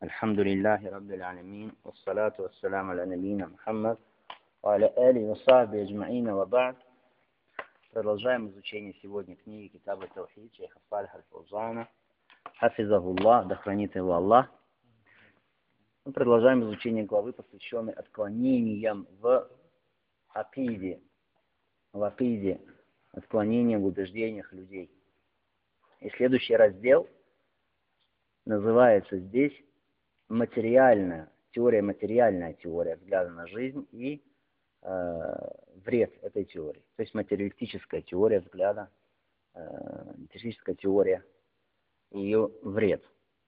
الحمد لله رب العالمين والصلاة والسلام على نبينا Мухаммад وعلى آله وصحبه أجمعين وبعد. Продолжаем изучение сегодня книги Китаба Таухид шейха Салиха аль-Фаузана хафизахуллах, да хранит его Аллах. Мы продолжаем изучение главы, посвященной отклонениям в акиде, отклонениям в убеждениях людей. И следующий раздел называется здесь материальная теория взгляда на жизнь и вред этой теории. То есть материалистическая теория взгляда, материалистическая теория и ее вред.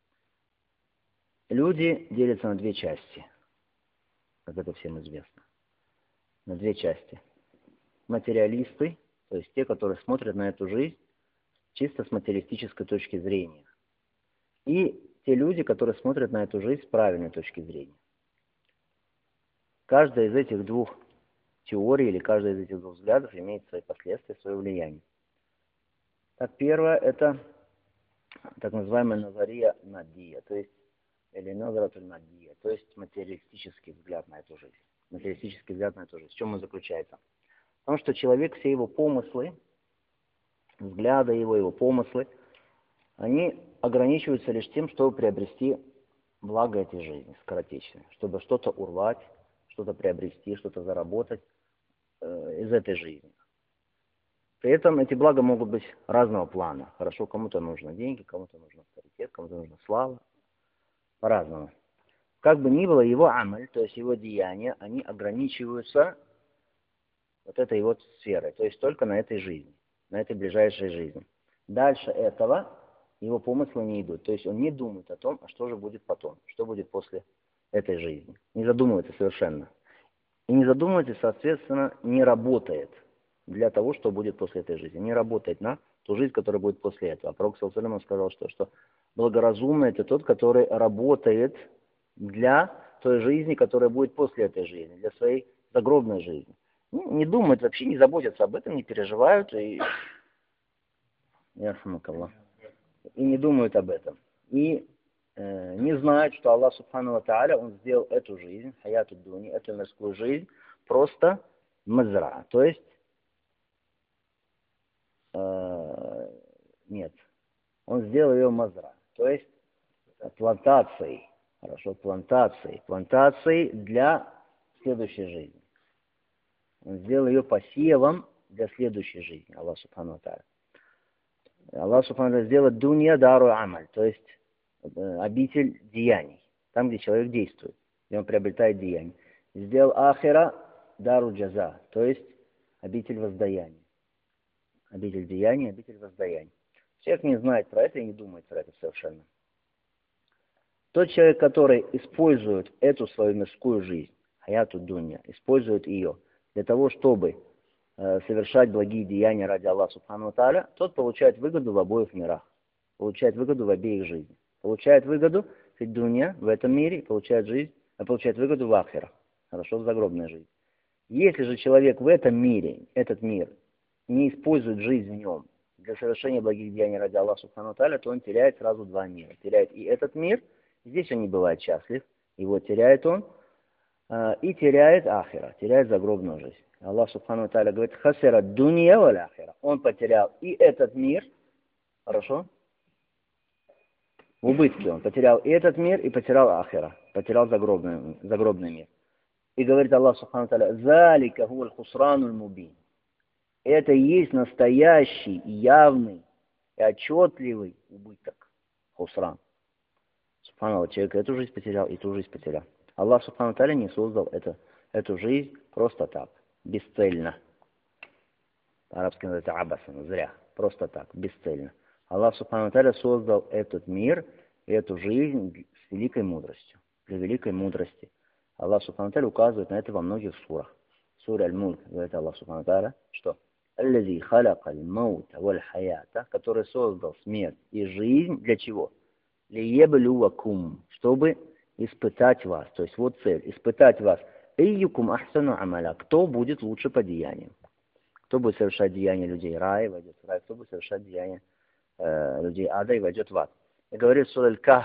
Люди делятся на две части, как это всем известно. На две части. Материалисты, то есть те, которые смотрят на эту жизнь чисто с материалистической точки зрения. И те люди, которые смотрят на эту жизнь с правильной точки зрения. Каждая из этих двух теорий или каждая из этих двух взглядов имеет свои последствия, свое влияние. Так, первое – это так называемая назария надия, то есть или назаратуль надия, то есть материалистический взгляд на эту жизнь. Материалистический взгляд на эту жизнь. В чем он заключается? В том, что человек, все его помыслы, взгляды его помыслы, они ограничиваются лишь тем, чтобы приобрести благо этой жизни, скоротечное, чтобы что-то урвать, что-то приобрести, что-то заработать из этой жизни. При этом эти блага могут быть разного плана. Хорошо, кому-то нужно деньги, кому-то нужно авторитет, кому-то нужна слава. По-разному. Как бы ни было, его амаль, то есть его деяния, они ограничиваются вот этой вот сферой, то есть только на этой жизни, на этой ближайшей жизни. Дальше этого его помыслы не идут. То есть он не думает о том, а что же будет потом, что будет после этой жизни. Не задумывается совершенно. И не задумывается, соответственно, не работает для того, что будет после этой жизни. Не работает на ту жизнь, которая будет после этого. А Пророк саллаллаху алейхи ва саллям сказал, что благоразумный – это тот, который работает для той жизни, которая будет после этой жизни, для своей загробной жизни. Не думают вообще, не заботятся об этом, не переживают и не думают об этом. И не знают, что Аллах Субхану ва Тааля, Он сделал эту жизнь, хаяту дуни, эту мирскую жизнь, просто мазра. То есть, нет, Он сделал ее мазра. То есть, плантацией. Хорошо, плантацией для следующей жизни. Он сделал ее посевом для следующей жизни, Аллах Субхану ва Тааля. Аллах Субхану ва Тааля сделал дунья дару амаль, то есть обитель деяний, там, где человек действует, где он приобретает деяния. Сделал ахира дару джаза, то есть обитель воздаяния. Обитель деяний, обитель воздаяния. Человек не знает про это и не думает про это совершенно. Тот человек, который использует эту свою мирскую жизнь, хаяту дунья, использует ее для того, чтобы совершать благие деяния ради Аллаха Субхану ва Тааля, тот получает выгоду в обоих мирах, получает выгоду в обеих жизнях. Получает выгоду в дунья, в этом мире, получает выгоду в ахирах, хорошо, в загробной жизни. Если же человек в этом мире, этот мир, не использует жизнь в нем для совершения благих деяний ради Аллаха Субхану ва Тааля, то он теряет сразу два мира. Теряет и этот мир, здесь он не бывает счастлив, его теряет он, и теряет ахира, теряет загробную жизнь. Аллах Субхану ва Тааля говорит, хасира дунья валь ахира. Он потерял и этот мир, хорошо, в убытке он потерял и этот мир, и потерял ахира, потерял загробный мир. И говорит Аллах Субхану ва Тааля, залика хуаль хусранул мубин. Это и есть настоящий, явный и отчетливый убыток. Хусран. Субханаллах, человек эту жизнь потерял и ту жизнь потерял. Аллах Субхану ва Тааля не создал эту жизнь просто так, бесцельно. По-арабски называется абасан, зря, просто так, бесцельно. Аллах Субхану ва Тааля создал этот мир и эту жизнь с великой мудростью, для великой мудрости. Аллах Субхану ва Тааля указывает на это во многих сурах. Сура Аль-Мульк, говорит Аллах Субхану ва Тааля, что «Аллази халякаль маута валь хаята», который создал смерть и жизнь для чего? «Лиеблювакум», чтобы испытать вас. То есть вот цель, испытать вас. «Эйюкум ахсану амаля», кто будет лучше по деяниям. Кто будет совершать деяния людей рая, войдет в рай, кто будет совершать деяния людей ада и войдет в ад. И говорит сура Аль-Кахф,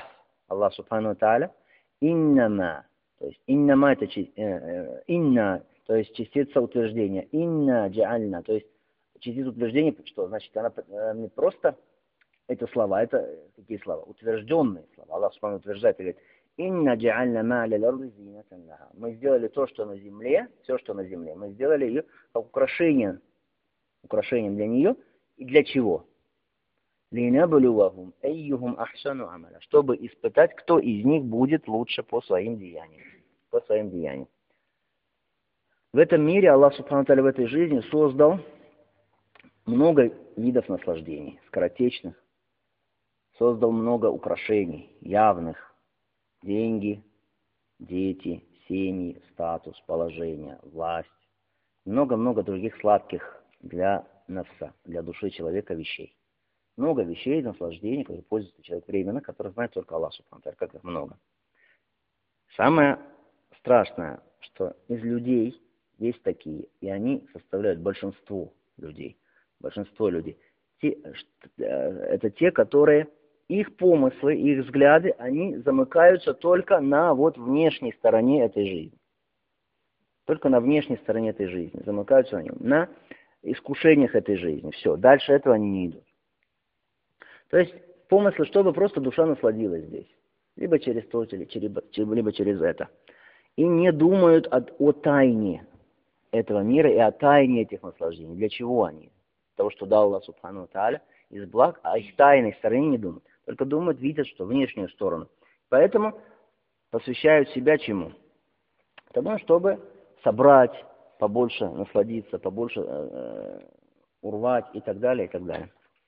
Аллах Субхану Тааля, иннама, то есть иннама это инна, то есть частица утверждения, инна джаальна, то есть частица утверждения, что значит, она не просто это слова, это какие слова? Утвержденные слова. Аллах Субхану утверждает и говорит, инна джаальна ма аля ларди зинатан лаха. Мы сделали то, что на земле, все, что на земле, мы сделали ее как украшением для нее. И для чего? Линабулювахум эйюхум ахсану амаля. Чтобы испытать, кто из них будет лучше по своим деяниям. По своим деяниям. В этом мире Аллах Субхану Тааля в этой жизни создал много видов наслаждений, скоротечных. Создал много украшений, явных. Деньги, дети, семьи, статус, положение, власть. Много-много других сладких для нафса, для души человека вещей. Много вещей, наслаждений, которые пользуется человек временно, которые знает только Аллах Субхану Тааля, как их много. Самое страшное, что из людей есть такие, и они составляют большинство людей. Большинство людей. Это те, которые, их помыслы, их взгляды, они замыкаются только на вот внешней стороне этой жизни. Только на внешней стороне этой жизни. Замыкаются на нем. На искушениях этой жизни. Все. Дальше этого они не идут. То есть помыслы, чтобы просто душа насладилась здесь. Либо через то, либо через это. И не думают о тайне этого мира и о тайне этих наслаждений. Для чего они? Того, что дал Аллах Субхану Тааля из благ, а их тайной стороне не думают. Только думают, видят, что внешнюю сторону. Поэтому посвящают себя чему? Тому, чтобы собрать побольше, насладиться, побольше урвать и так далее, и так далее.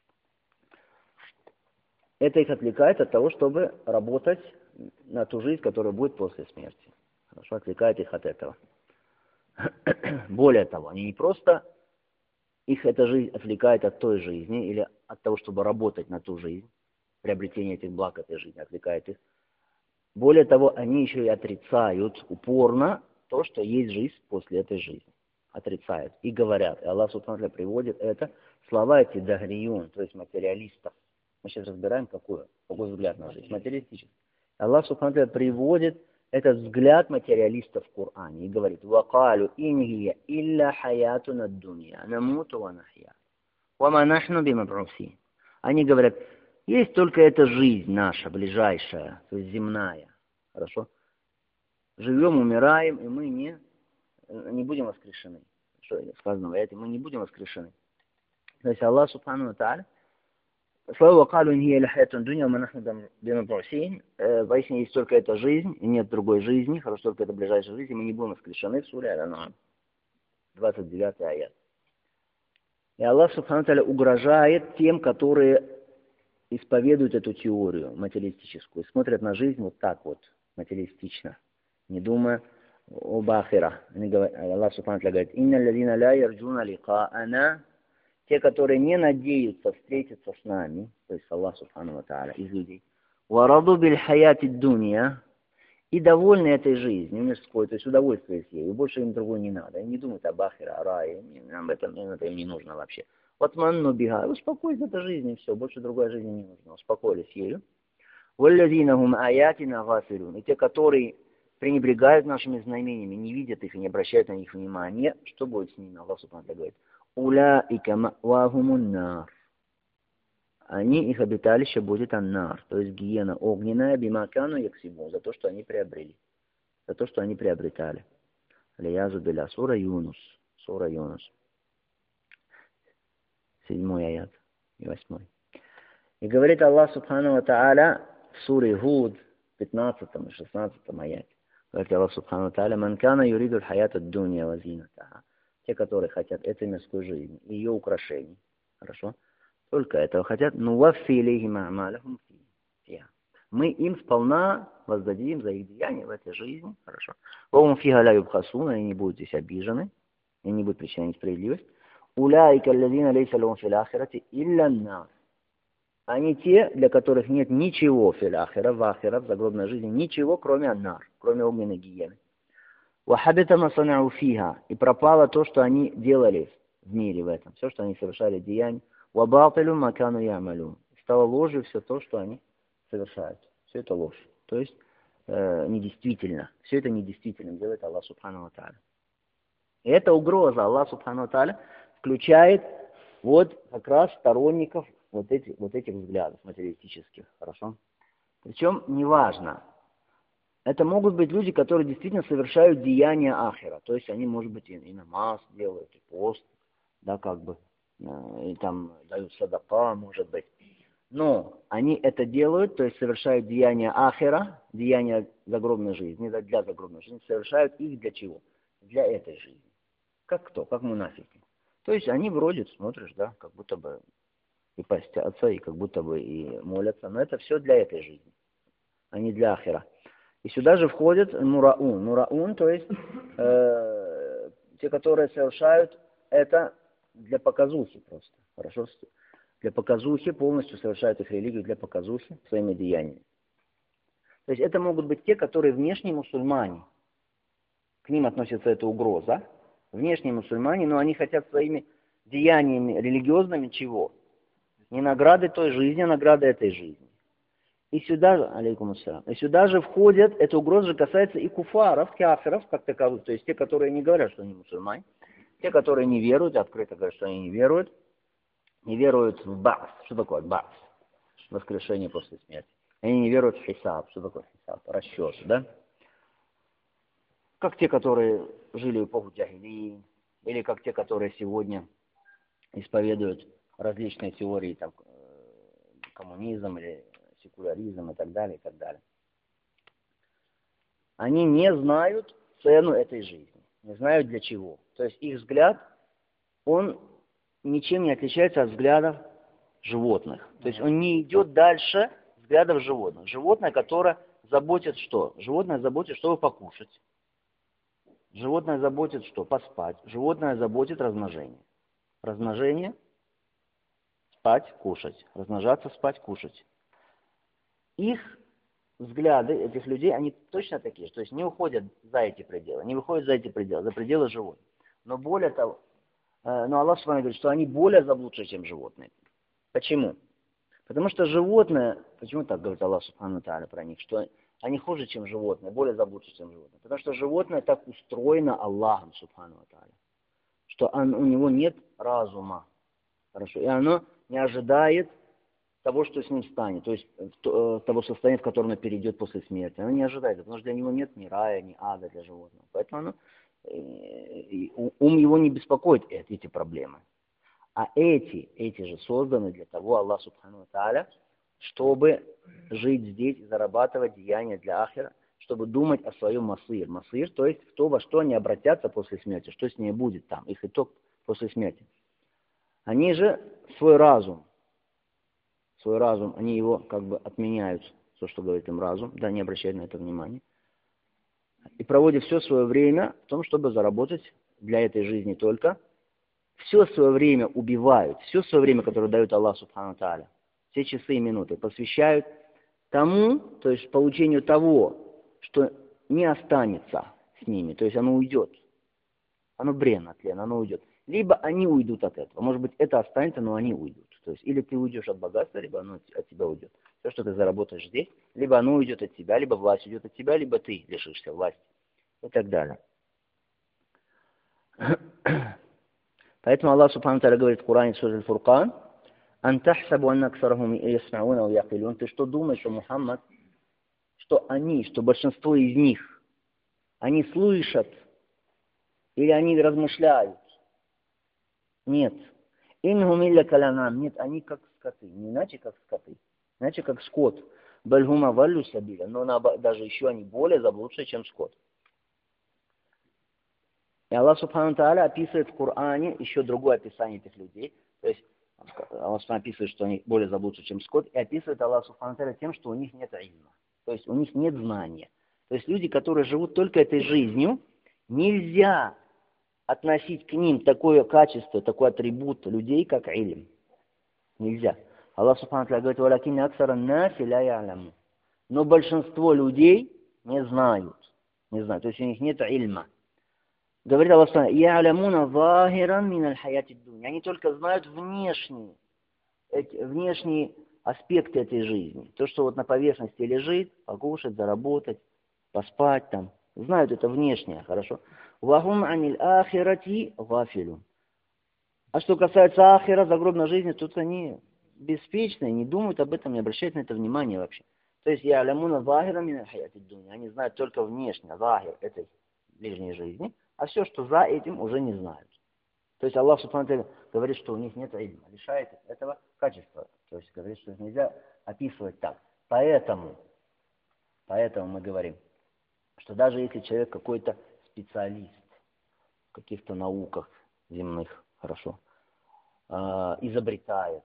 Это их отвлекает от того, чтобы работать на ту жизнь, которая будет после смерти. Хорошо, отвлекает их от этого. Более того, они не просто, их эта жизнь отвлекает от той жизни, или от того, чтобы работать на ту жизнь, приобретение этих благ этой жизни отвлекает их. Более того, они еще и отрицают упорно то, что есть жизнь после этой жизни. Отрицают и говорят. И Аллах Субхану приводит это слова эти дагриюн, то есть материалистов. Мы сейчас разбираем, какой взгляд на жизнь. Материалистический. Аллах Субхану приводит этот взгляд материалистов в Коране и говорит: «Вакалю ингия илля хаятуна дунья, намуту ва нахья, ва ма нахну бимаб'усин». Они говорят, есть только эта жизнь наша, ближайшая, то есть земная. Хорошо? Живем, умираем, и мы не будем воскрешены. Что сказано в этом? Мы не будем воскрешены. То есть Аллах Субхану Тааля, слова «Вакалю ингия илля хаятуна дунья, ва ма нахну бимаб'усин», поистине есть только эта жизнь, и нет другой жизни, хорошо, только это ближайшая жизнь, и мы не будем воскрешены в суре Аль-Ан'ам, 29 аят. И Аллах Субхану Тааля угрожает тем, которые исповедуют эту теорию материалистическую, смотрят на жизнь вот так вот, материалистично, не думая об ахира. Аллах Субхану Тааля говорит: «Инна аллазина ля ярджуна ликаана», те, которые не надеются встретиться с нами, то есть Аллах Субхану Тааля из людей, «Вараду биль хаяти дунья», и довольны этой жизнью, мирской, то есть удовольствие с ею, больше им другой не надо. Они не думают об ахире, о рае, нам это им не нужно вообще. Вот манну бига, успокойся этой жизнью, все, больше другой жизни не нужно, успокоились ею. «Валлазина гум аятина гафилун», и те, которые пренебрегают нашими знамениями, не видят их и не обращают на них внимания, что будет с ними? Аллах Субхану говорит: «Улаика ма'вахумун нар». Они, их обиталище будет аннар, то есть гиена огненная, бимакану яксибу, за то, что они приобрели, за то, что они приобретали. Алиязу билля, сура Юнус, 7 аят и 8. И говорит Аллах Субхану ва Тааля в суре Худ, 15 и 16 аяте. Говорит Аллах Субхану ва Тааля: «Ман кана юриду аль-хаята ад-дунья ва зинатаха». Те, которые хотят этой мирской жизни и ее украшений. Хорошо? Только этого хотят. «Нуваффи илейхим а'малахум фиха». Мы им сполна воздадим за их деяния в этой жизни. Хорошо? «Ва фиха ла юбхасун», они не будут здесь обижены, и не будут причинять несправедливость. «Улаика аллазина лейса лахум фил ахирати илля ан-нар». Они те, для которых нет ничего фил ахира, в ахира, в загробной жизни, ничего, кроме ан-нар, кроме огненной гиены. «Вахабита ма санау фиха», и пропало то, что они делали в мире в этом, все, что они совершали деяния. «Вабатилу ма кану я'малун», стало ложью все то, что они совершают. Все это ложь. то есть недействительно. Все это недействительным делает Аллах Субхану ва Тааля. И эта угроза Аллах Субхану ва Тааля включает вот как раз сторонников вот этих взглядов материалистических. Хорошо? Причем неважно. Это могут быть люди, которые действительно совершают деяния ахира. То есть они, может быть, и намаз делают, и пост, да, как бы, и там дают садака, может быть. Но они это делают, то есть совершают деяния ахира, деяния загробной жизни, для загробной жизни, совершают их для чего? Для этой жизни. Как кто? Как мунафики. То есть они вроде, смотришь, да, как будто бы и постятся, и как будто бы и молятся, но это все для этой жизни, а не для ахира. И сюда же входит мураун. Мураун, то есть те, которые совершают это для показухи просто. Хорошо? Для показухи, полностью совершают их религию для показухи своими деяниями. То есть это могут быть те, которые внешние мусульмане. К ним относится эта угроза. Внешние мусульмане, но они хотят своими деяниями религиозными чего? Не награды той жизни, а награды этой жизни. И сюда же, алейкум ассалям, и сюда же входят, эта угроза же касается и куфаров, кафиров, как таковых, то есть те, которые не говорят, что они мусульмане, те, которые не веруют, открыто говорят, что они не веруют в ба'с. Что такое ба'с? Воскрешение после смерти. Они не веруют в хисаб. Что такое хисаб? Расчет, да? Как те, которые жили в эпоху джахилии, или как те, которые сегодня исповедуют различные теории, там, коммунизм или секуляризм и так далее, и так далее. Они не знают цену этой жизни, не знают для чего. То есть их взгляд, он ничем не отличается от взглядов животных. То есть он не идет дальше взглядов животных. Животное, которое заботит что? Животное заботит, чтобы покушать. Животное заботит что? Поспать. Животное заботит размножение. Размножение, спать, кушать. Размножаться, спать, кушать. Их взгляды этих людей, они точно такие же. То есть не уходят за эти пределы, не выходят за эти пределы, за пределы животных. Но более того, но Аллах с вами говорит, что они более заблудшие, чем животные. Почему? Потому что животные, почему так говорит Аллах Субхану Тааля про них, что они хуже, чем животные, более заблудшие, чем животные. Потому что животное так устроено Аллахом Субхану Тааля, что у него нет разума. Хорошо. И оно не ожидает того, что с ним станет, то есть того состояния, в которое оно перейдет после смерти. Оно не ожидает, потому что для него нет ни рая, ни ада для животного. Поэтому ум его не беспокоит эти проблемы. А эти же созданы для того, Аллах Субхану Тааля, чтобы жить здесь и зарабатывать деяния для ахира, чтобы думать о своем масыр. Масыр, то есть то, во что они обратятся после смерти, что с ней будет там, их итог после смерти. Они же свой разум, они его как бы отменяют, то, что говорит им разум, да, не обращают на это внимания. И проводят все свое время в том, чтобы заработать для этой жизни только. Все свое время убивают, все свое время, которое дает Аллах Субхану Тааля, все часы и минуты посвящают тому, то есть получению того, что не останется с ними, то есть оно уйдет. Оно бренно, тлен, оно уйдет. Либо они уйдут от этого. Может быть, это останется, но они уйдут. То есть, или ты уйдешь от богатства, либо оно от тебя уйдет. Все, что ты заработаешь здесь, либо оно уйдет от тебя, либо власть уйдет от тебя, либо ты лишишься власти. И так далее. Поэтому Аллах Субхану Тааля говорит в Коране, суре Аль-Фуркан, «Ан тахсабу анна аксарахум ясмауна ва якилун». Ты что думаешь, о Мухаммад, что большинство из них, они слышат или они размышляют? Нет. Инхум илля калянам. Нет, они как скоты. Не иначе как скоты. Иначе как скот. Бальгума валлю сабиля. Но даже еще они более заблудшие, чем скот. И Аллах Субхану Тааля описывает в Коране еще другое описание этих людей. То есть Аллах описывает, что они более заблудшие, чем скот. И описывает Аллах Субхану Тааля тем, что у них нет илма. То есть у них нет знания. То есть люди, которые живут только этой жизнью, нельзя относить к ним такое качество, такой атрибут людей, как илм. Нельзя. Аллах Субхану Тааля говорит, «Валякинна аксара наси ля я'ляму». Но большинство людей не знают. Не знают. То есть у них нет ильма. Говорит Аллах Субхану Тааля, «Я'лямуна захиран мин аль-хаяти дунья». Они только знают внешние аспекты этой жизни. То, что вот на поверхности лежит, покушать, заработать, поспать там. Знают это внешнее, хорошо. Вахум аниль ахирати гафилун. А что касается ахира, загробной жизни, тут они беспечные, не думают об этом, не обращают на это внимания вообще. То есть я алямуна захира мина хаяти дуня. Они знают только внешне, захир этой ближней жизни, а все, что за этим, уже не знают. То есть Аллах Субхану говорит, что у них нет ильма, лишает этого качества. То есть говорит, что нельзя описывать так. Поэтому мы говорим, что даже если человек какой-то специалист в каких-то науках земных, хорошо, изобретает,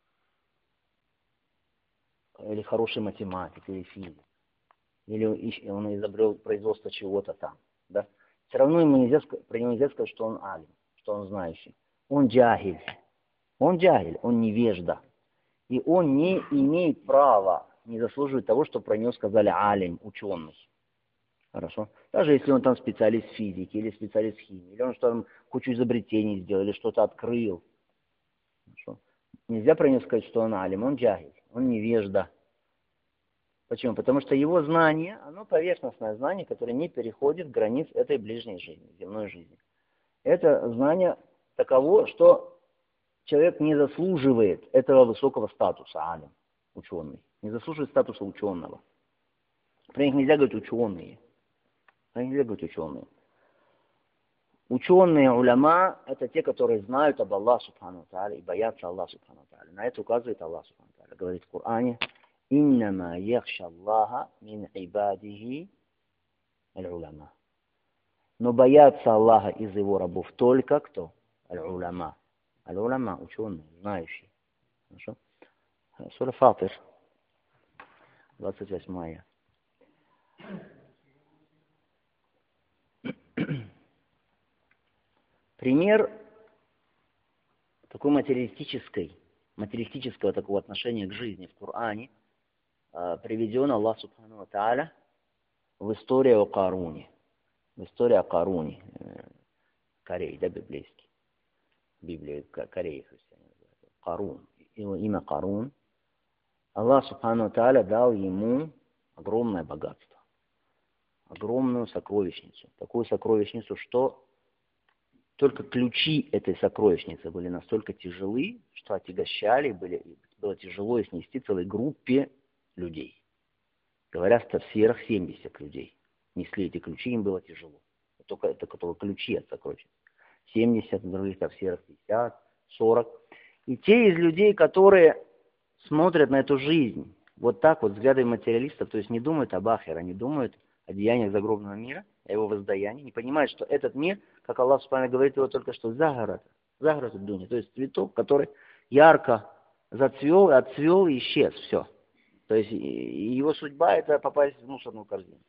или хороший математик, или физик, или он изобрел производство чего-то там, да, все равно про него нельзя сказать, что он алим, что он знающий. Он джахиль, он невежда, и он не имеет права, не заслуживает того, что про него сказали алим, ученый. Хорошо. Даже если он там специалист физики, или специалист химии, или он что там кучу изобретений сделал, или что-то открыл. Хорошо. Нельзя про него сказать, что он алим, он джахиль, он невежда. Почему? Потому что его знание, оно поверхностное знание, которое не переходит границ этой ближней жизни, земной жизни. Это знание таково, что человек не заслуживает этого высокого статуса, алим, ученый. Не заслуживает статуса ученого. Про них нельзя говорить ученые. Про них нельзя говорить ученые. Ученые, уляма, это те, которые знают об Аллахе Субхану Тааля и боятся Аллаха Субхану Тааля. На это указывает Аллах Субхану Тааля. Говорит в Коране: «Иннама яхша Аллаха мин ибадихи аль-уляма». Но боятся Аллаха из его рабов только кто? Аль-уляма. Аль-уляма, ученые, знающие. Хорошо? Сура Фатир, 28 Пример такой материалистического такого отношения к жизни в Коране приведен Аллах Субхану Тааля в истории о Каруне. В истории о Каруне. Корей, да, библейский. Библия Кореи христиане называют. Карун. Его имя Карун. Аллах Субхану Тааля дал ему огромное богатство. Огромную сокровищницу. Такую сокровищницу, что только ключи этой сокровищницы были настолько тяжелы, что отягощали, было тяжело их снести целой группе людей. Говорят, в тафсирах 70 людей несли эти ключи, им было тяжело. Это только ключи от сокровищницы. 70, в других тафсирах 50, 40. И те из людей, которые смотрят на эту жизнь вот так вот, взглядами материалистов, то есть не думают об ахире, не думают о деяниях загробного мира, о его воздаянии, не понимают, что этот мир, как Аллах Субхану говорит его только что, загород дуни, то есть цветок, который ярко зацвел, отцвел и исчез, все. То есть его судьба это попасть в мусорную корзину.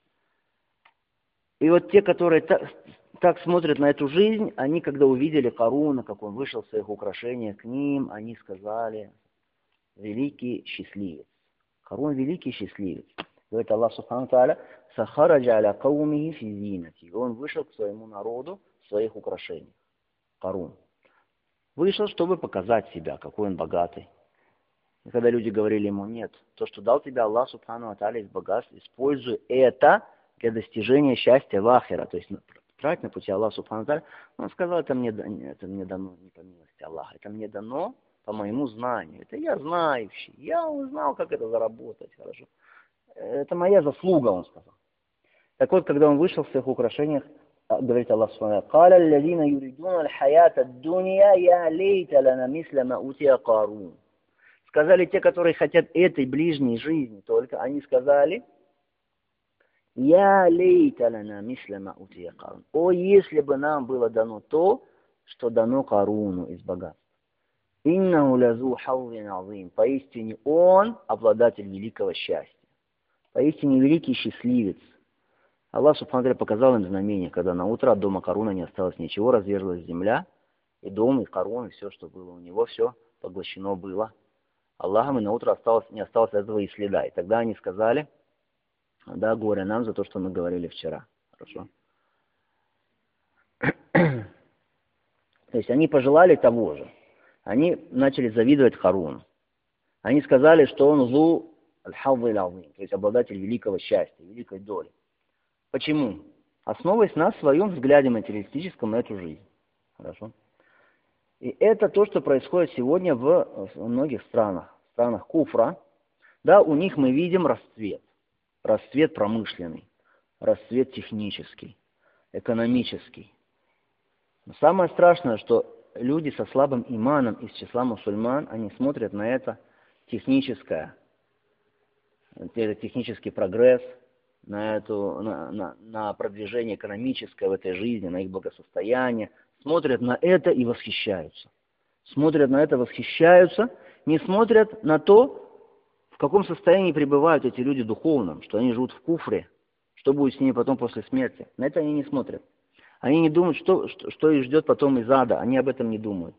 И вот те, которые так смотрят на эту жизнь, они, когда увидели Каруна, как он вышел в своих украшениях к ним, они сказали: великий счастливец. Карун великий счастливец. Говорит Аллах Субхану Тааля: сахараджа аля каумихи фи зинати. Он вышел к своему народу в своих украшениях. Карун. Вышел, чтобы показать себя, какой он богатый. И когда люди говорили ему: нет, то, что дал тебе Аллах Субхану Тааля из богатств, используй это для достижения счастья в ахира. То есть трать на пути Аллаха Субхану Тааля. Он сказал: это мне дано не по милости Аллаха, это мне дано по моему знанию. Это я знающий. Я узнал, как это заработать. Хорошо. Это моя заслуга, он сказал. Так вот, когда он вышел в своих украшениях, говорит Аллах Субхану: «Каля аллазина юридуна аль-хаята ад-дунья я лейта лана мисля ма утия Карун». Сказали те, которые хотят этой ближней жизни только, они сказали: «Я лейта лана мисля ма утия Карун». О, если бы нам было дано то, что дано Каруну из богатства. «Иннаху лазу хаввин азим». Поистине он обладатель великого счастья. Поистине великий счастливец. Аллах Субхану Тааля показал им знамение, когда на утро от дома Каруна не осталось ничего, разверзлась земля, и дом, и Карун, и все, что было у него, все поглощено было Аллахом, и на утро не осталось этого и следа. И тогда они сказали: да, горе нам за то, что мы говорили вчера. Хорошо. То есть они пожелали того же. Они начали завидовать Харуну. Они сказали, что он зу аль-хаввы аль-азим, то есть обладатель великого счастья, великой доли. Почему? Основываясь на своем взгляде материалистическом на эту жизнь. Хорошо? И это то, что происходит сегодня в многих странах. В странах куфра. Да, у них мы видим расцвет. Расцвет промышленный, расцвет технический, экономический. Но самое страшное, что люди со слабым иманом из числа мусульман, они смотрят на это технический прогресс, на продвижение экономическое в этой жизни, на их благосостояние, смотрят на это и восхищаются. Смотрят на это, восхищаются, не смотрят на то, в каком состоянии пребывают эти люди духовном, что они живут в куфре, что будет с ними потом после смерти. На это они не смотрят. Они не думают, что их ждет потом из ада, они об этом не думают.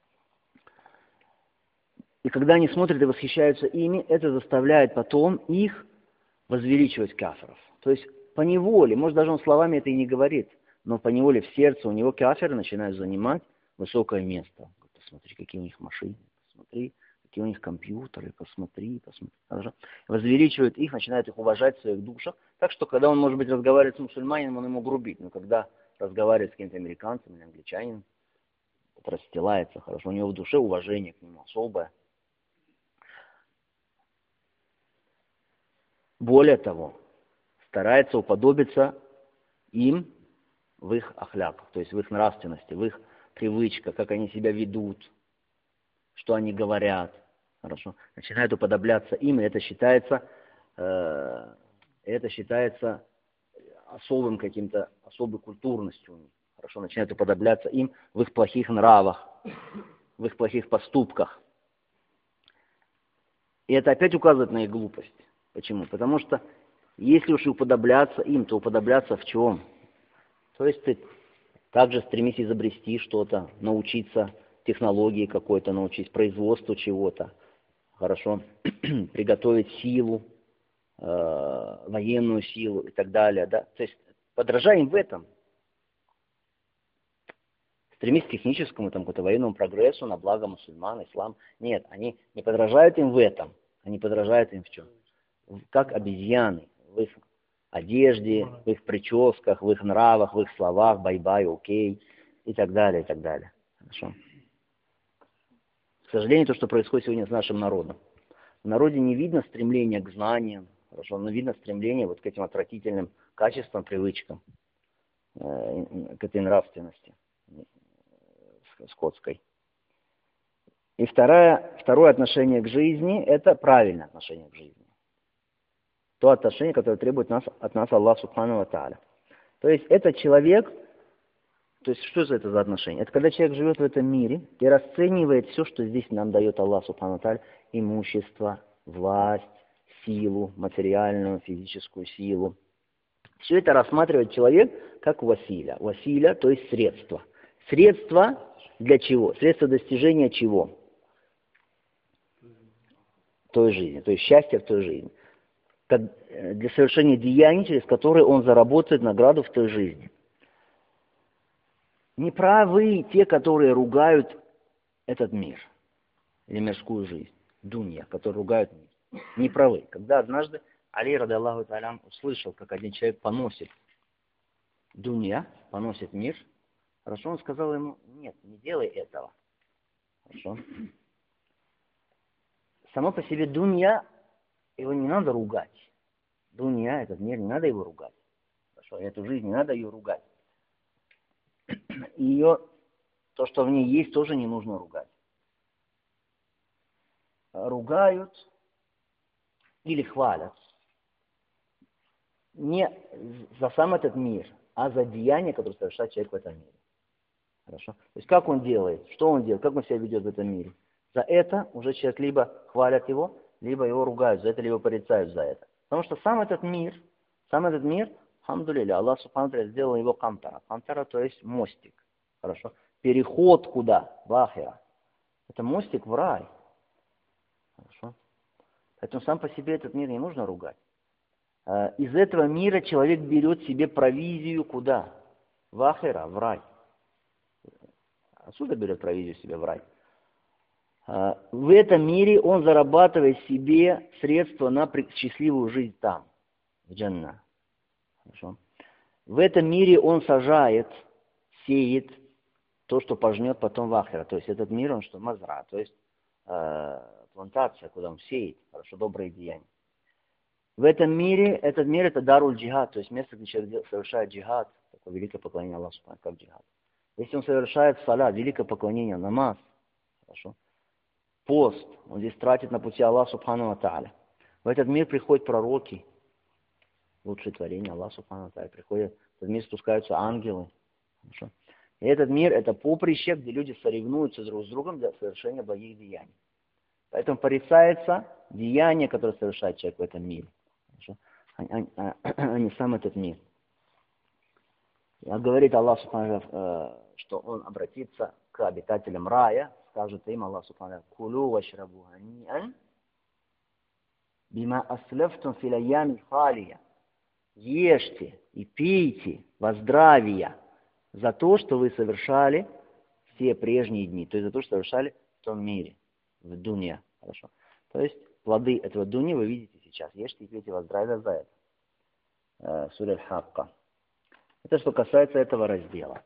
И когда они смотрят и восхищаются ими, это заставляет потом их возвеличивать кафиров. То есть поневоле, может даже он словами это и не говорит, но поневоле в сердце у него кафиры начинают занимать высокое место. Посмотри, какие у них машины, посмотри, какие у них компьютеры, посмотри. Возвеличивают их, начинают их уважать в своих душах. Так что, когда он, может быть, разговаривает с мусульманином, он ему грубит. Но когда разговаривает с каким-то американцем или англичанином, это расстилается хорошо. У него в душе уважение к нему особое. Более того, старается уподобиться им в их ахляках, то есть в их нравственности, в их привычках, как они себя ведут, что они говорят. Хорошо. Начинает уподобляться им, и это считается особым каким-то, особой культурностью у них. Хорошо, начинает уподобляться им в их плохих нравах, в их плохих поступках. И это опять указывает на их глупость. Почему? Потому что если уж и уподобляться им, то уподобляться в чем? То есть ты также стремись изобрести что-то, научиться технологии какой-то, научиться производству чего-то, хорошо, приготовить силу, военную силу и так далее. Да? То есть подражай им в этом. Стремись к техническому, какому-то военному прогрессу на благо мусульман, ислам. Нет, они не подражают им в этом, они подражают им в чем? Как обезьяны, в их одежде, в их прическах, в их нравах, в их словах, бай-бай, окей, и так далее, и так далее. Хорошо. К сожалению, то, что происходит сегодня с нашим народом. В народе не видно стремления к знаниям, хорошо, но видно стремление вот к этим отвратительным качествам, привычкам, к этой нравственности скотской. И второе отношение к жизни – это правильное отношение к жизни. То отношение, которое требует от нас Аллах Субхану ва Тааля. То есть этот человек, то есть что это за отношение? Это когда человек живет в этом мире и расценивает все, что здесь нам дает Аллах Субхану ва Тааля, имущество, власть, силу, материальную, физическую силу. Все это рассматривает человек как василя. Василя, то есть средство. Средство для чего? Средство достижения чего? Той жизни, то есть счастья в той жизни. Для совершения деяний, через которые он заработает награду в той жизни. Неправы те, которые ругают этот мир, или мирскую жизнь, дунья, которые ругают мир. Неправы. Когда однажды Али, ради Аллаху та'аля, услышал, как один человек поносит дунья, поносит мир, хорошо, он сказал ему: нет, не делай этого. Хорошо. Само по себе дунья, его не надо ругать. Дунья, этот мир, не надо его ругать. Хорошо, эту жизнь не надо ее ругать. И ее, то, что в ней есть, тоже не нужно ругать. Ругают или хвалят не за сам этот мир, а за деяния, которые совершает человек в этом мире. Хорошо? То есть как он делает, что он делает, как он себя ведет в этом мире. За это уже человек либо хвалят его, либо его ругают за это, либо порицают за это. Потому что сам этот мир, алхамдулилля, Аллах Субхану ва Тааля сделал его камтара. Камтара, то есть мостик. Хорошо? Переход куда? В ахира. Это мостик в рай. Хорошо? Поэтому сам по себе этот мир не нужно ругать. Из этого мира человек берет себе провизию куда? В ахира, в рай. Отсюда берет провизию себе в рай. В этом мире он зарабатывает себе средства на счастливую жизнь там, в джанна. Хорошо. В этом мире он сажает, сеет то, что пожнет потом в ахира. То есть этот мир, он что? Мазра, то есть плантация, куда он сеет, хорошо, добрые деяния. В этом мире, этот мир это даруль джихад, то есть место, где человек совершает джихад, такое великое поклонение Аллаху, как джихад. Если он совершает салат, великое поклонение, намаз, хорошо, пост, он здесь тратит на пути Аллаха Субхану ва Тааля. В этот мир приходят пророки, лучшие творения Аллаха Субхану ва Тааля, приходят, в этот мир спускаются ангелы. Хорошо. И этот мир это поприще, где люди соревнуются друг с другом для совершения благих деяний. Поэтому порицается деяние, которое совершает человек в этом мире. Хорошо. А не сам этот мир. Говорит Аллах Субхану, что он обратится к обитателям рая, скажет им Аллах Субхану: «Кулу вашрабу ханиан бима аслафтум фил айями халия». Ешьте и пейте во здравие за то, что вы совершали все прежние дни, то есть за то, что совершали в том мире, в дуне. Хорошо. То есть плоды этого дуни вы видите сейчас. Ешьте и пейте во здравие за это. Сура Аль-Хакка. Это что касается этого раздела.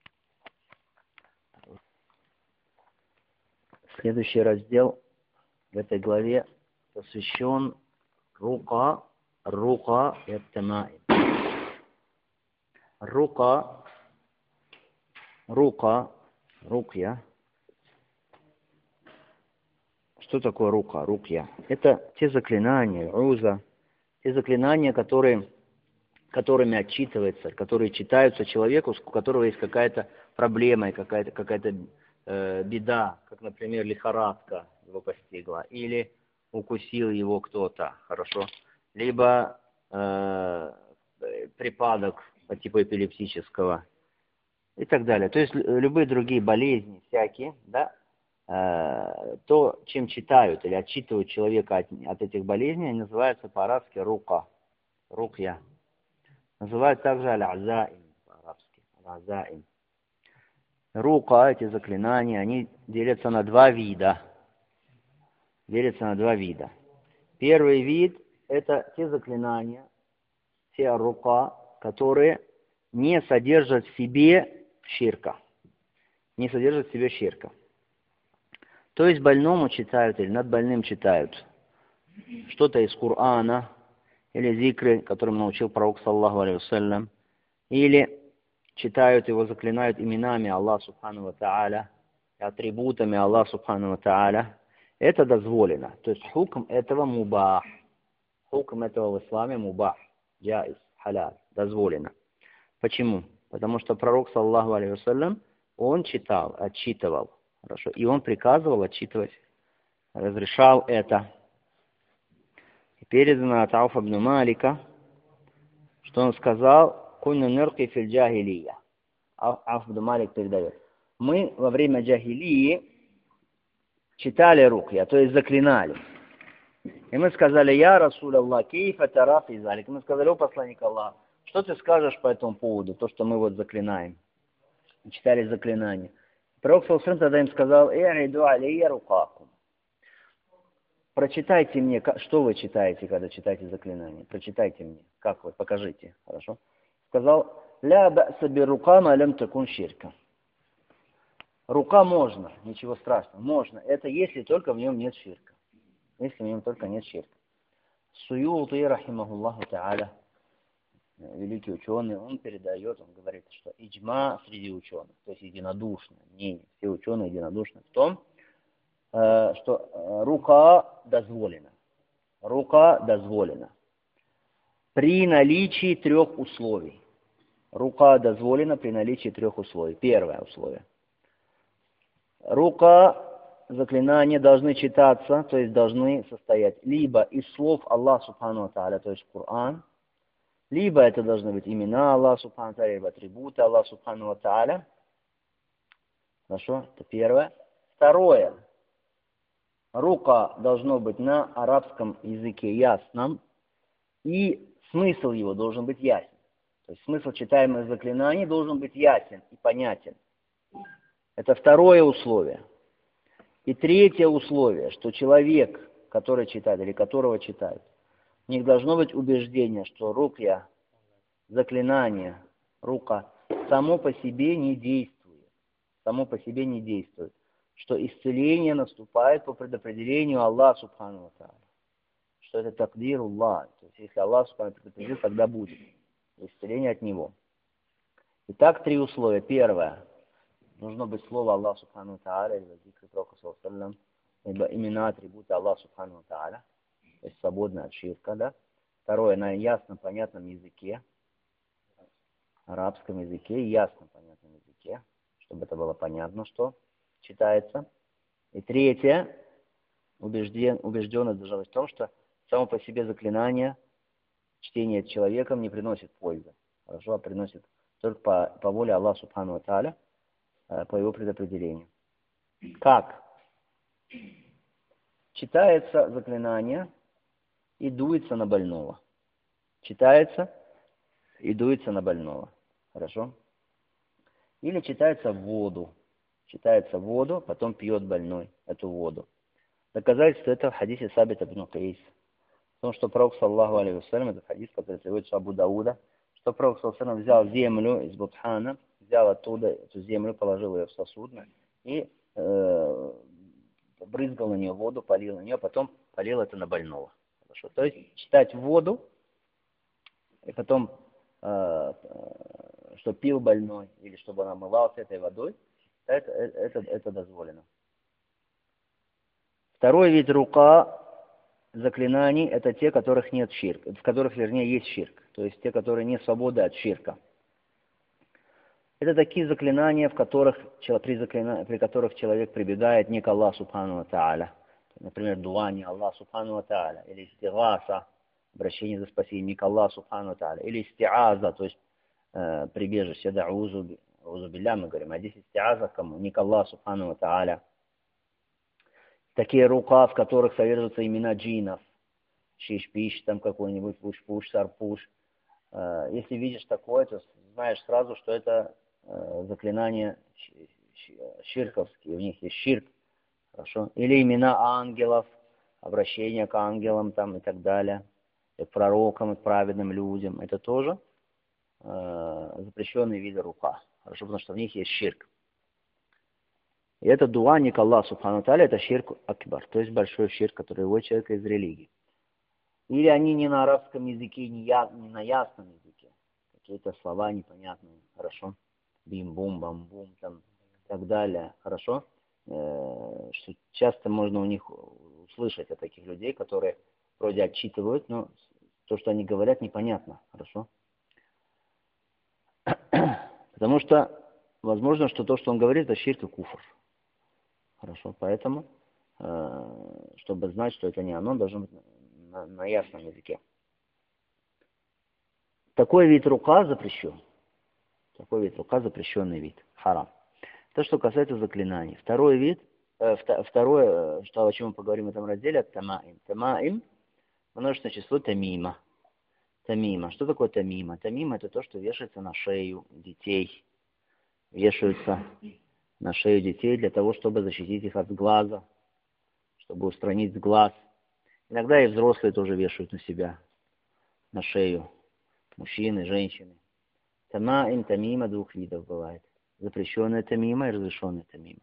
Следующий раздел в этой главе посвящен рука и аттамаим. Рукья. Что такое рукья? Это те заклинания, те заклинания, которыми отчитывается, которые читаются человеку, у которого есть какая-то проблема, какая-то беда, как, например, лихорадка его постигла, или укусил его кто-то, хорошо, либо припадок по типу эпилептического и так далее. То есть любые другие болезни всякие, да, то, чем читают или отчитывают человека от этих болезней, они называются по-арабски рукья. Называют также аль-азаим по-арабски. Аль-азаим. Рука, эти заклинания, они делятся на два вида. Первый вид – это те заклинания, те рука, которые не содержат в себе ширка. То есть больному читают или над больным читают что-то из Корана, или зикры, которым научил пророк, саллаху алейхи вассалям, или читают его, заклинают именами Аллаха Субхану ва Тааля, атрибутами Аллаха Субхану ва Тааля. Это дозволено. То есть хукм этого мубах. Хукм этого в исламе мубах. Джаиз, халял, дозволено. Почему? Потому что пророк, саллаху алейхи вассалям, он читал, отчитывал. Хорошо. И он приказывал отчитывать, разрешал это. И передано от Ауфа ибн Малика, что он сказал: «Кунна нирки фил джахилия». Ауф ибн Малик передает: мы во время джахилии читали рукья, то есть заклинали. И мы сказали: «Я Расуль Аллах, кейфа тараф и залик». Мы сказали: «О посланник Аллаха, что ты скажешь по этому поводу, то, что мы вот заклинаем?» Читали заклинания. Пророк саллаллаху тогда им сказал: «И'риду алейя рукакум». Прочитайте мне, что вы читаете, когда читаете заклинания. Прочитайте мне, как вы, покажите, хорошо? Сказал: «Ля ба'са бирука ма лям такун ширка». Рука можно, ничего страшного, можно. Это если только в нем нет ширка. Если в нем только нет ширка. Суюти, рахимахуллаху та'аля, великий ученый, он передает, он говорит, что иджма среди ученых, то есть единодушное мнение, все ученые единодушны в том, что рука дозволена. Рука дозволена. При наличии 3 условий. Рука дозволена при наличии 3 условий. Первое условие. Рука, заклинания должны читаться, то есть должны состоять либо из слов Аллаха Субхану ва Тааля, то есть Коран, либо это должны быть имена Аллаха Субхану ва Тааля, либо атрибуты Аллаха Субхану ва Тааля. Хорошо, это первое. Второе. Рука должно быть на арабском языке ясном, и смысл его должен быть ясен. То есть смысл читаемых заклинаний должен быть ясен и понятен. Это второе условие. И третье условие, что человек, который читает или которого читает, у них должно быть убеждение, что рукья, заклинание, рука, само по себе не действует. Само по себе не действует. Что исцеление наступает по предопределению Аллаха Субхану ва Тааля. Что это такдир Аллах. То есть если Аллах Субхану предопределил, тогда будет. Исцеление от Него. Итак, три условия. Первое. Нужно быть слово Аллаха Субхану ва Тааля, или зикр Пророка саллаллаху алейхи ва саллям, ибо имена атрибуты Аллаха Субхану ва Тааля, то есть свободны от ширка, да. Второе, на ясном, понятном языке, арабском языке, ясном, понятном языке, чтобы это было понятно, что читается. И третье, убежденность должна быть в том, что само по себе заклинание, чтение человеком не приносит пользы. Хорошо, а приносит только по воле Аллаха Субхану ва Тааля, по его предопределению. Как? Читается заклинание и дуется на больного. Читается и дуется на больного. Хорошо? Или читается в воду. Читается в воду, потом пьет больной эту воду. Доказательство этого в хадисе Сабита ибн Каис. В том, что Пророк саллаллаху алейхи ва саллям, это хадис, который приводится Абу Дауда, что Пророк саллаллаху алейхи ва саллям взял землю из Бутхана, взял оттуда эту землю, положил ее в сосуд и брызгал на нее воду, полил на нее, потом полил это на больного. Хорошо. То есть читать воду, и потом, что пил больной, или чтобы он омывался этой водой, это дозволено. Второй вид рука заклинаний, это те, которых нет ширк, в которых, вернее, есть ширк, то есть те, которые не свободы от ширка. Это такие заклинания, при которых человек прибегает не к Аллаху Субхану ва Тааля. Например, дуание Аллаху Субхану ва Тааля, или истигаса, обращение за спасением не к Аллаху Субхану ва Тааля, или истиаза, то есть прибежище, да, аузу билля, мы говорим, а здесь истиаза кому? Не к Аллаху Субхану ва Тааля. Такие рука, в которых содержатся имена джинов, шиш-пиш, там какой-нибудь пуш-пуш, сар-пуш. Если видишь такое, то знаешь сразу, что это заклинания ширковские, у них есть ширк, хорошо. Или имена ангелов, обращение к ангелам там и так далее, и к пророкам, и к праведным людям. Это тоже запрещенные виды рука, хорошо, потому что в них есть ширк. И это дуа не к Аллаху Субхану ва Тааля, это ширк акбар, то есть большой ширк, который выводит человека из религии. Или они не на арабском языке, не на ясном языке, какие-то слова непонятные, хорошо. Бим-бум, бам-бум, там, и так далее, хорошо? Что часто можно у них услышать от таких людей, которые вроде отчитывают, но то, что они говорят, непонятно, хорошо? Потому что возможно, что то, что он говорит, это ширк и куфр. Хорошо, поэтому, чтобы знать, что это не оно, должно быть на ясном языке. Такой вид рука запрещен. Такой вид рука запрещенный вид. Харам. То, что касается заклинаний. Второй вид, второе, что, о чем мы поговорим в этом разделе, это тамаим. Тамаим, множественное число тамима. Тамима. Что такое тамима? Тамима — это то, что вешается на шею детей. Вешаются на шею детей для того, чтобы защитить их от глаза, чтобы устранить глаз. Иногда и взрослые тоже вешают на себя, на шею. Мужчины, женщины. Тамаим, тамима двух видов бывает. Запрещенная тамима и разрешенная тамима.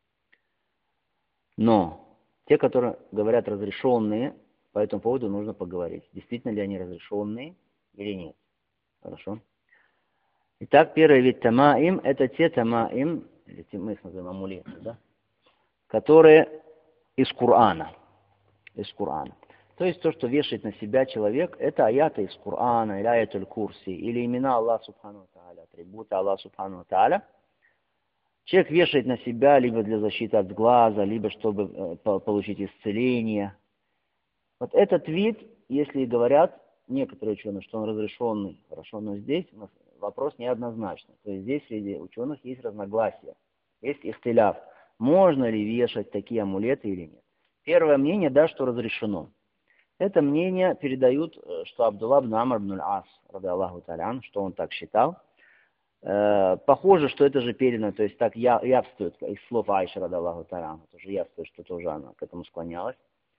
Но те, которые говорят разрешенные, по этому поводу нужно поговорить. Действительно ли они разрешенные или нет. Хорошо? Итак, первый вид тамаим — это те тамаим, или мы их называем амулеты, да? Которые из Корана. Из Корана. То есть то, что вешает на себя человек, это аяты из Корана, или аятуль курси, или имена Аллаха Субхану ва Тааля, атрибуты Аллаха Субхану ва Тааля. Человек вешает на себя либо для защиты от глаза, либо чтобы получить исцеление. Вот этот вид, если говорят некоторые ученые, что он разрешенный, хорошо, но здесь у нас вопрос неоднозначный. То есть здесь среди ученых есть разногласия, есть ихтиляф. Можно ли вешать такие амулеты или нет? Первое мнение, да, что разрешено. Это мнение передают, что Абдулла ибн Амр ибн аль-Ас, ради Аллаху та'аля, что он так считал. Похоже, что это же передано, то есть так явствует из слов Айши радаллаху та'аля, тоже явствует, что тоже она к этому склонялась.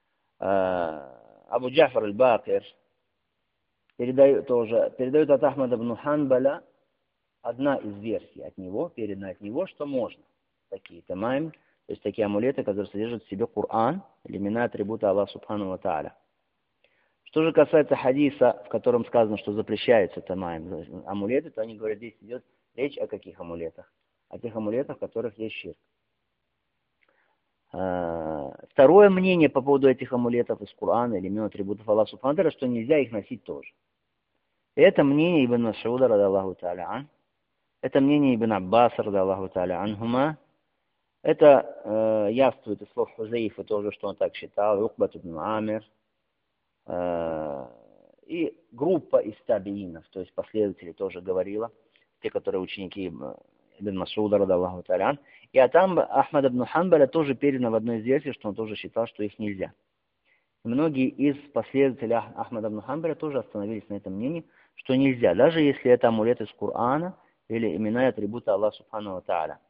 Абу Джафар аль-Бакир передает от Ахмада ибн Ханбаля одна из версий от него, передана от него, что можно такие тамаим, то есть такие амулеты, которые содержат в себе Коран, или имена атрибута Аллаха субхану ва та'аля. Что же касается хадиса, в котором сказано, что запрещаются тамаим амулеты, то они говорят, здесь идет речь о каких амулетах? О тех амулетах, в которых есть ширк. Второе мнение по поводу этих амулетов из Корана или имен атрибутов Аллаха субхану ва та'аля, что нельзя их носить тоже. Это мнение Ибн Мас'уда радаллаху та'аля ан, это мнение Ибн Аббаса радаллаху та'аля анхума, это явствует из слов Хузейфа тоже, что он так считал, Укбат ибн Амир, и группа из табиинов, то есть последователи тоже говорила, те, которые ученики Ибн Мас'уда радаллаху та'аля ан, и там Ахмад ибн Ханбаля тоже передано в одной из версий, что он тоже считал, что их нельзя. И многие из последователей Ахмада ибн Ханбаля тоже остановились на этом мнении, что нельзя, даже если это амулет из Корана или имена и атрибуты Аллаха субхану ва та'аля.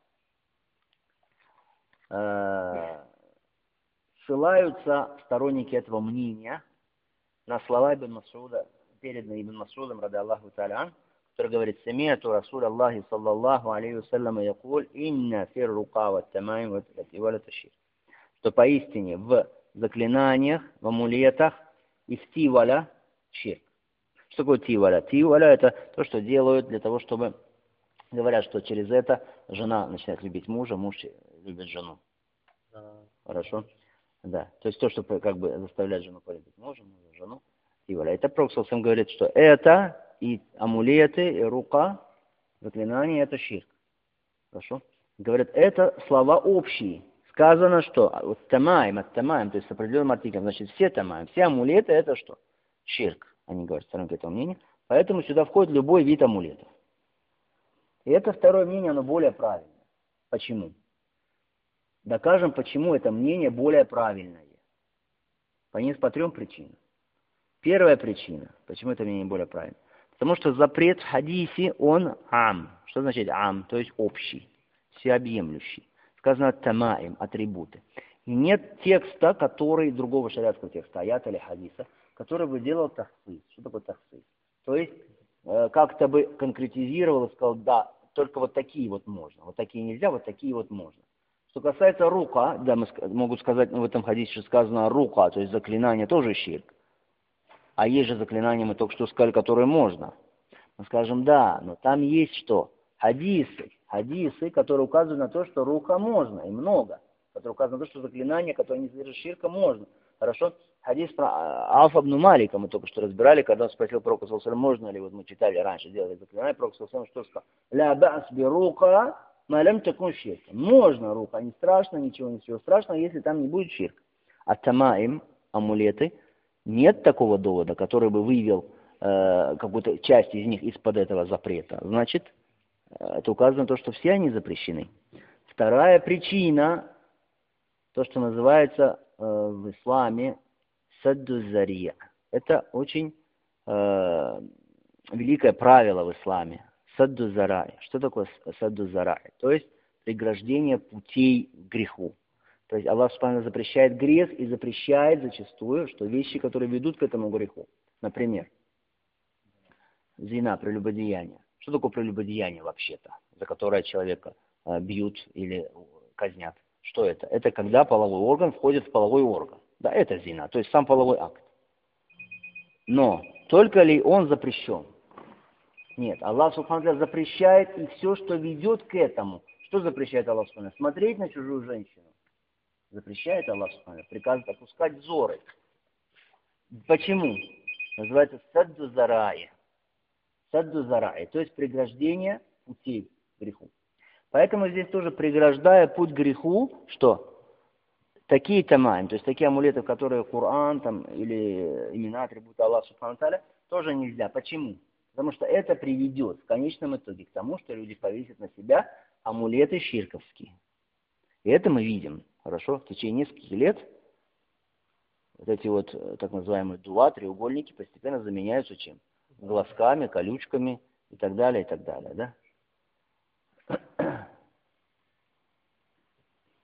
Ссылаются сторонники этого мнения на слова Ибн Мас'уда, переданные Ибн Мас'удом радаллаху та'аля ан, который говорит: «Сами'ату Расуль Аллахи саллаллаху алейхи вассаляма якуль инна фир рука ва тамаим ва ташир». Что поистине в заклинаниях, в амулетах и в тиваля ширк. Что такое тиваля? Тиваля — это то, что делают для того, чтобы... Говорят, что через это жена начинает любить мужа, муж любит жену. Хорошо? Да. То есть то, что как бы заставляет жену полюбить мужа, мужа жену. Тиваля. Это Пророк саллаллаху алейхи ва саллям говорит, что это и амулеты, и рука, заклинания — это ширк. Хорошо? Говорят, это слова общие. Сказано, что вот тамаим, от тамаим, то есть с определенным артиклем, значит, все тамаим, все амулеты — это что? Ширк, они говорят, сторонники этого мнения. Поэтому сюда входит любой вид амулетов. И это второе мнение, оно более правильное. Почему? Докажем, почему это мнение более правильное. По трем причинам. Первая причина, почему это мнение более правильное. Потому что запрет в хадисе, он ам. Что значит ам? То есть общий, всеобъемлющий. Сказано тамаим, атрибуты. И нет текста, который, другого шариатского текста, аята или хадиса, который бы делал тахсис. Что такое тахсис? То есть, как-то бы конкретизировал и сказал, да, только вот такие вот можно. Вот такие нельзя, вот такие вот можно. Что касается рука, да, могут сказать, в этом хадисе что сказано рука, то есть заклинание тоже ширк. А есть же заклинания, мы только что сказали, которые можно. Мы скажем, да, но там есть что? Хадисы, которые указывают на то, что рука можно, и много. Которые указывают на то, что заклинание, которое не содержит ширка, можно. Хорошо? Хадис про Ауфа ибн Малика мы только что разбирали, когда он спросил Пророка саллаллаху алейхи ва саллям, можно ли, вот мы читали раньше, делать заклинание, Пророк саллаллаху алейхи ва саллям что сказал? Ля ба'с би рука, ма лям такун ширка. Можно рука, не страшно, ничего страшного, если там не будет ширка. А тамаим, амулеты, нет такого довода, который бы вывел какую-то часть из них из-под этого запрета. Значит, это указано на то, что все они запрещены. Вторая причина, то, что называется в исламе садду зария. Это очень великое правило в исламе. Садду зарай. Что такое садду зарай? То есть преграждение путей к греху. То есть Аллах Субхану запрещает грех и запрещает зачастую, что вещи, которые ведут к этому греху. Например, зина, прелюбодеяние. Что такое прелюбодеяние вообще-то, за которое человека бьют или казнят? Что это? Это когда половой орган входит в половой орган. Да, это зина, то есть сам половой акт. Но только ли он запрещен? Нет, Аллах Субхану запрещает и все, что ведет к этому. Что запрещает Аллах Субхану? Смотреть на чужую женщину. Запрещает Аллах Субхану, приказывает опускать взоры. Почему? Называется садду зарай. Садду зарай, то есть преграждение путей к греху. Поэтому здесь тоже преграждая путь к греху, что? Такие тамаим, то есть такие амулеты, которые Коран там, или имена, атрибуты Аллаха Субхану та'аля, тоже нельзя. Почему? Потому что это приведет в конечном итоге к тому, что люди повесят на себя амулеты ширковские. И это мы видим, хорошо, в течение нескольких лет вот эти вот так называемые дуа, треугольники постепенно заменяются чем? Глазками, колючками и так далее, да?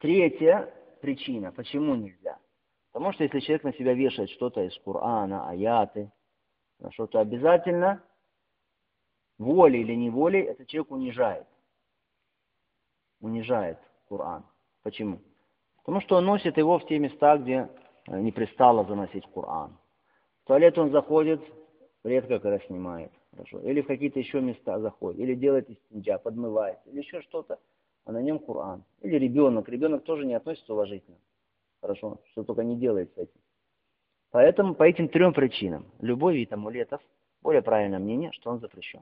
Третья причина, почему нельзя. Потому что если человек на себя вешает что-то из Корана, аяты, хорошо, то обязательно волей или неволей этот человек унижает. Унижает Коран. Почему? Потому что он носит его в те места, где не пристало заносить Коран. В туалет он заходит, редко когда снимает. Хорошо. Или в какие-то еще места заходит. Или делает истинджа, подмывает. Или еще что-то, а на нем Коран. Или ребенок. Ребенок тоже не относится уважительно. Хорошо. Что только не делает с этим. Поэтому по этим трем причинам любой вид амулетов, более правильное мнение, что он запрещен.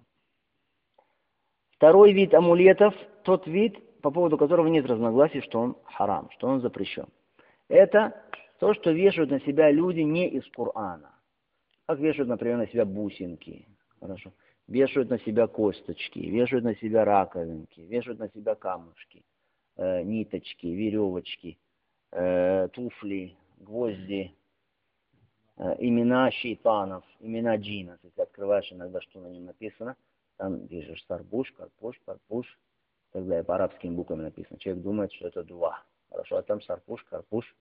Второй вид амулетов, тот вид, по поводу которого нет разногласий, что он харам, что он запрещен. Это то, что вешают на себя люди не из Корана. Как вешают, например, на себя бусинки. Хорошо. Вешают на себя косточки, вешают на себя раковинки, вешают на себя камушки, ниточки, веревочки, туфли, гвозди, имена шейтанов, имена джинов. Если открываешь иногда, что на нем написано, там пишешь сарбуш, карпуш, парпуш, и так далее, по арабским буквам написано. Человек думает, что это дуа. Хорошо, а там сарпуш, карпуш.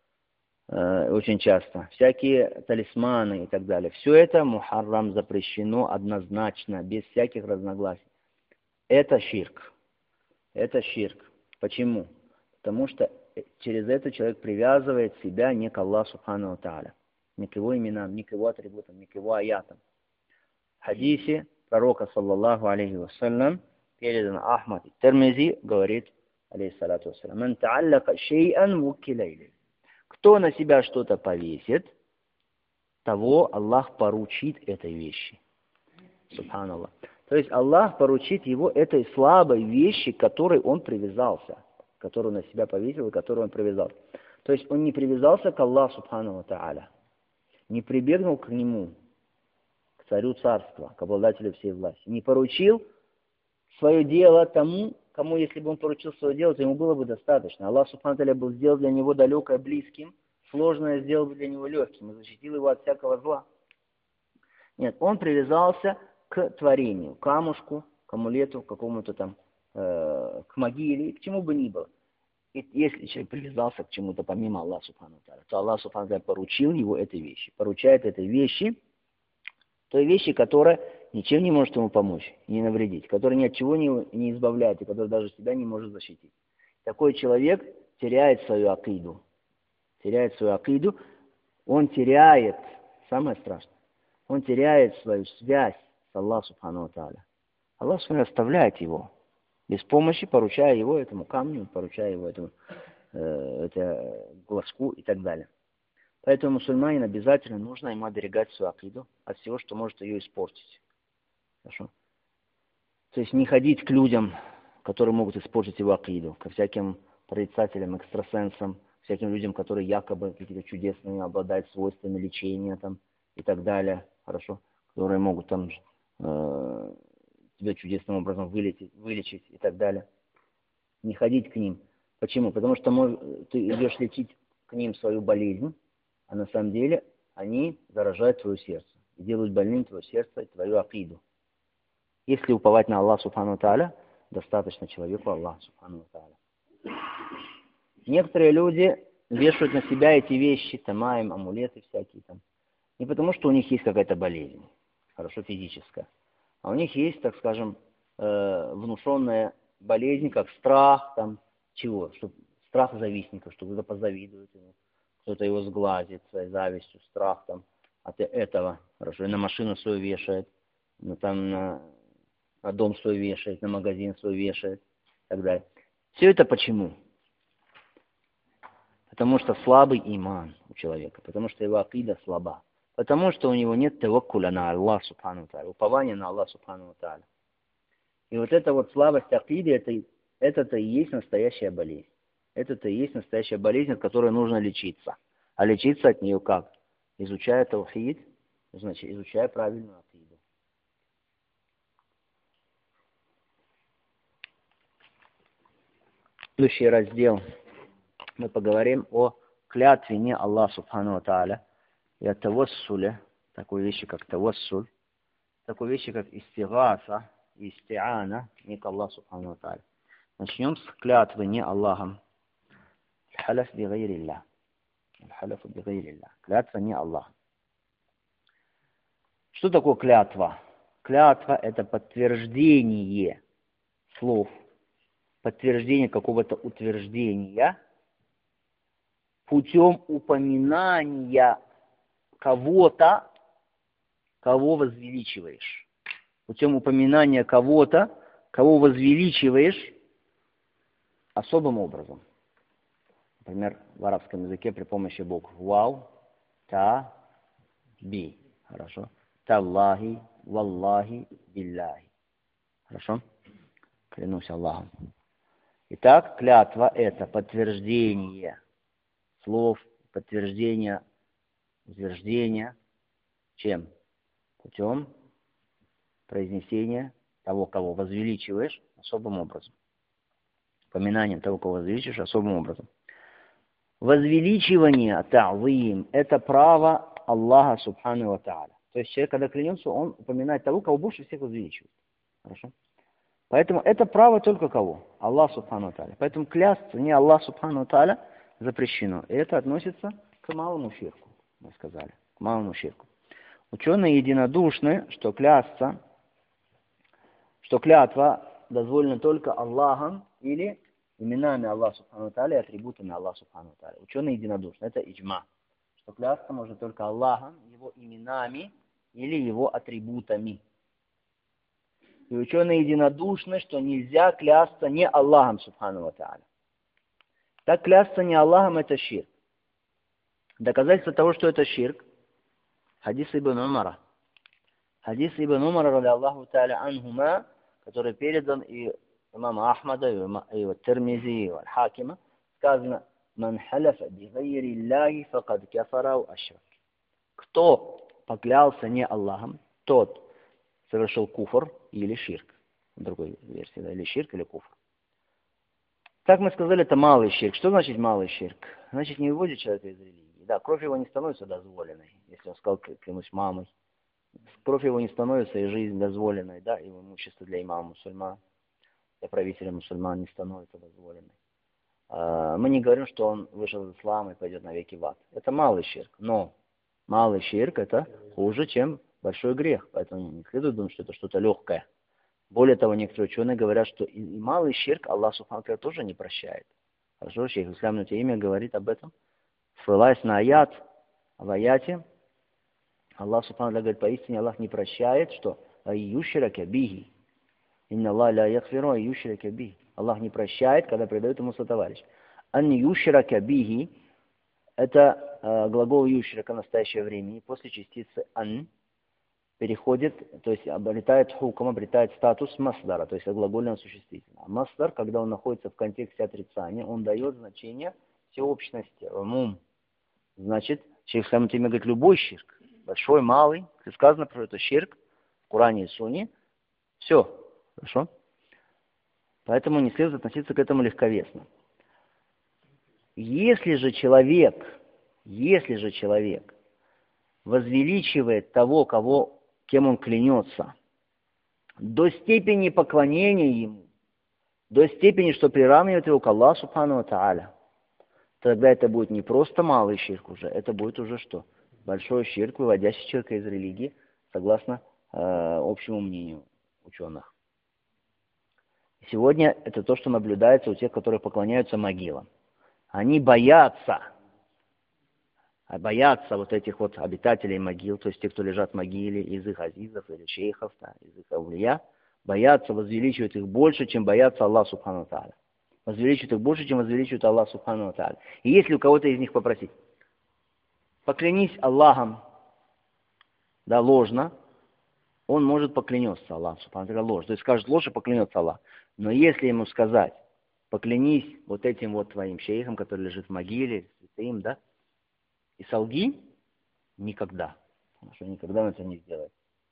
Очень часто. Всякие талисманы и так далее. Все это мухаррам, запрещено однозначно, без всяких разногласий. Это ширк. Это ширк. Почему? Потому что через это человек привязывает себя не к Аллаху Субхану ва Тааля, не к его именам, не к его атрибутам, не к его аятам. В хадисе пророка, саллаллаху алейхи вассалям, передан Ахмад Термизи, говорит, алейхиссалату вассалям, «Ман тааллака шей'ан вуккиля илейхи». Кто на себя что-то повесит, того Аллах поручит этой вещи. Субханаллах. То есть Аллах поручит его этой слабой вещи, к которой он привязался, которую на себя повесил и которую он привязался. То есть он не привязался к Аллаху Субхану ва Тааля, не прибегнул к нему, к царю царства, к обладателю всей власти, не поручил свое дело тому, кому, если бы он поручил свое дело, то ему было бы достаточно. Аллах Субхану ва Тааля был сделал для него далекое близким, сложное сделал бы для него легким и защитил его от всякого зла. Нет, он привязался к творению, к камушку, к амулету, к какому-то там, к могиле, к чему бы ни было. И если человек привязался к чему-то помимо Аллаха Субхану ва Тааля, то Аллах Субхану ва Тааля поручил его этой вещи, поручает этой вещи, той вещи, которая ничем не может ему помочь, не навредить, которая ни от чего не избавляет, и которая даже себя не может защитить. Такой человек теряет свою акиду. Он теряет, самое страшное, он теряет свою связь с Аллахом Субхану ва Тааля. Аллах Субхану ва Тааля оставляет его без помощи, поручая его этому камню, поручая его этому глазку и так далее. Поэтому мусульманин обязательно нужно ему оберегать свою акиду от всего, что может ее испортить. Хорошо? То есть не ходить к людям, которые могут испортить его акиду, ко всяким прорицателям, экстрасенсам, всяким людям, которые якобы какие-то чудесные обладают свойствами лечения там, и так далее, хорошо, которые могут там тебя чудесным образом вылечить и так далее. Не ходить к ним. Почему? Потому что ты идешь лечить к ним свою болезнь, а на самом деле они заражают твое сердце и делают больным твое сердце и твою акиду. Если уповать на Аллаха Субхану ва Тааля, достаточно человеку Аллаха Субхану ва Тааля. Некоторые люди вешают на себя эти вещи, тамаим, амулеты всякие там, не потому, что у них есть какая-то болезнь, хорошо, физическая, а у них есть, так скажем, внушенная болезнь, как страх, там, чего? Страх завистника, что кто-то позавидует ему, кто-то его сглазит своей завистью, страх там от этого, хорошо, и на машину свою вешает, там на дом свой вешает, на магазин свой вешает и так далее. Все это почему? Потому что слабый иман у человека, потому что его акида слаба, потому что у него нет таваккуля на Аллах Субхану ва Тааля, упования на Аллах Субхану ва Тааля. И вот эта вот слабость акиды, это-то и есть настоящая болезнь. Это-то и есть настоящая болезнь, от которой нужно лечиться. А лечиться от нее как? Изучая таухид, значит, изучая правильную акиду. Следующий раздел. Мы поговорим о клятве не Аллаха Субхану ва Тааля и о тавассуле, такой вещи, как тавассуль, такой вещи, как истигаса и истиана не к Аллаху Субхану ва Тааля. Начнем с клятвы не Аллахом Халяф бигайрилля. Халяфу бигайрилля. Клятва не Аллах. Что такое клятва? Клятва – это подтверждение слов, подтверждение какого-то утверждения путем упоминания кого-то, кого возвеличиваешь. Путем упоминания кого-то, кого возвеличиваешь особым образом. Например, в арабском языке при помощи букв вау, та, би. Хорошо? Таллахи, валлахи, билляхи. Хорошо? Клянусь Аллахом. Итак, клятва – это подтверждение слов, подтверждение, утверждение. Чем? Путем произнесения того, кого возвеличиваешь, особым образом. Упоминанием того, кого возвеличиваешь, особым образом. Возвеличивание, та'зим, это право Аллаха Субхану ва Тааля. То есть человек, когда клянется, он упоминает того, кого больше всех возвеличивает. Хорошо? Поэтому это право только кого? Аллах Субхану ва Тааля. Поэтому клясться не Аллах Субхану ва Тааля запрещено. И это относится к малому ширку, мы сказали. К малому ширку. Ученые единодушны, что клятва дозволена только Аллахом или именами Аллаха Субхану ва Тааля и атрибутами Аллаха Субхану ва Тааля. Ученые единодушны. Это иджма. Что клясться можно только Аллахом, его именами или его атрибутами. И ученые единодушны, что нельзя клясться не Аллахом Субхану ва Тааля. Так клясться не Аллахом – это ширк. Доказательство того, что это ширк – хадис Ибн Умара. Хадис Ибн Умара, ради Аллаху Тааля анхума, который передан и имама Ахмада, и Тирмизи, и Аль-Хакима, сказано: «Ман халяфа бигайри Аллахи факад кафара ва ашрак». Кто поклялся не Аллахом, тот совершил куфр или ширк. В другой версии, да, или ширк, или куфр. Так мы сказали, это малый ширк. Что значит малый ширк? Значит, не выводит человека из религии. Да, кровь его не становится дозволенной, если он сказал, клянусь мамой. Кровь его не становится и жизнь дозволенной, да, и имущество для имама мусульман, для правителя мусульман не становится дозволенной. Мы не говорим, что он вышел из ислама и пойдет навеки в ад. Это малый ширк. Но малый ширк это хуже, чем большой грех. Поэтому не следует думать, что это что-то легкое. Более того, некоторые ученые говорят, что и малый ширк Аллах Субхану ва Тааля тоже не прощает. Хорошо, шейх Ислам Ибн Таймия говорит об этом, ссылаясь на аят. В аяте Аллах Субхану ва Тааля говорит: поистине Аллах не прощает, что айюширака бихи. Инна Аллах ля яхфиру айюширака бихи. Аллах не прощает, когда предает ему сотоварищ. Ан юширака бихи – это глагол юширака в настоящее время. И после частицы ан переходит, то есть обретает хукам, обретает статус масдара, то есть глагольного существительного. А масдар, когда он находится в контексте отрицания, он дает значение всеобщности, умум. Значит, шейх Ислам Ибн Таймия говорит, любой ширк, большой, малый, как сказано про это ширк в Коране и Сунне, все, хорошо? Поэтому не следует относиться к этому легковесно. Если же человек возвеличивает того, кем он клянется, до степени поклонения ему, до степени, что приравнивает его к Аллаху Субхану ва Тааля, тогда это будет не просто малый ширк уже, это будет уже что? Большой ширк, выводящий человека из религии, согласно общему мнению ученых. Сегодня это то, что наблюдается у тех, которые поклоняются могилам. Они боятся вот этих вот обитателей могил, то есть тех, кто лежат в могиле, из их азизов или шейхов, да, из их аулия, боятся возвеличивать их больше, чем боятся Аллах Субхану ва Тааля. Возвеличивают их больше, чем возвеличивают Аллах Субхану ва Тааля. И если у кого-то из них попросить: поклянись Аллахом, да, ложно, он может поклянется Аллахом Субхану ва Тааля ложь. То есть скажет ложь и поклянется Аллах. Но если ему сказать: поклянись вот этим вот твоим шейхом, который лежит в могиле, святым, да, и солги, никогда. Потому что никогда он это не сделает.